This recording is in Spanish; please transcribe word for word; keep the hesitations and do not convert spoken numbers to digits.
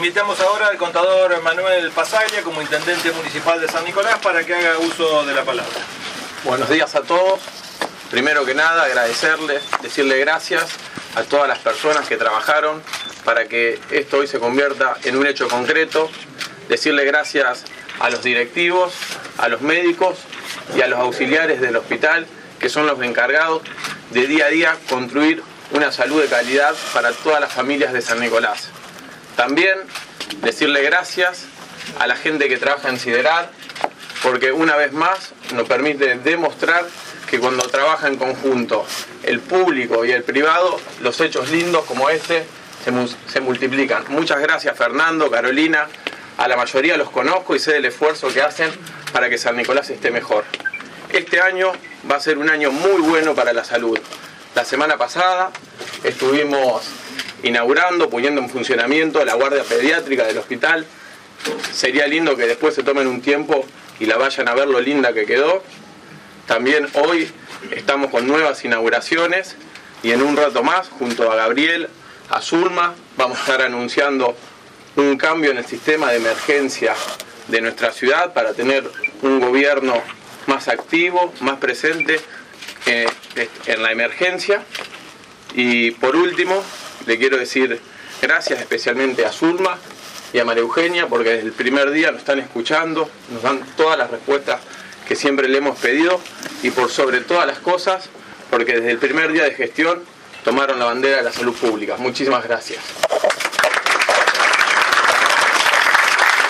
Invitamos ahora al contador Manuel Pasaglia como intendente municipal de San Nicolás para que haga uso de la palabra. Buenos días a todos. Primero que nada, agradecerles, decirle gracias a todas las personas que trabajaron para que esto hoy se convierta en un hecho concreto. Decirle gracias a los directivos, a los médicos y a los auxiliares del hospital, que son los encargados de día a día construir una salud de calidad para todas las familias de San Nicolás. También decirle gracias a la gente que trabaja en Siderar, porque una vez más nos permite demostrar que cuando trabaja en conjunto el público y el privado, los hechos lindos como este se, mu se multiplican. Muchas gracias Fernando, Carolina, a la mayoría los conozco y sé del esfuerzo que hacen para que San Nicolás esté mejor. Este año va a ser un año muy bueno para la salud. La semana pasada estuvimos inaugurando, poniendo en funcionamiento la guardia pediátrica del hospital. Sería lindo que después se tomen un tiempo y la vayan a ver lo linda que quedó. También hoy estamos con nuevas inauguraciones y en un rato más, junto a Gabriel, a Zulma, vamos a estar anunciando un cambio en el sistema de emergencia de nuestra ciudad para tener un gobierno más activo, más presente eh, en la emergencia. Y por último, le quiero decir gracias especialmente a Zulma y a María Eugenia, porque desde el primer día nos están escuchando, nos dan todas las respuestas que siempre le hemos pedido, y por sobre todas las cosas, porque desde el primer día de gestión tomaron la bandera de la salud pública. Muchísimas gracias.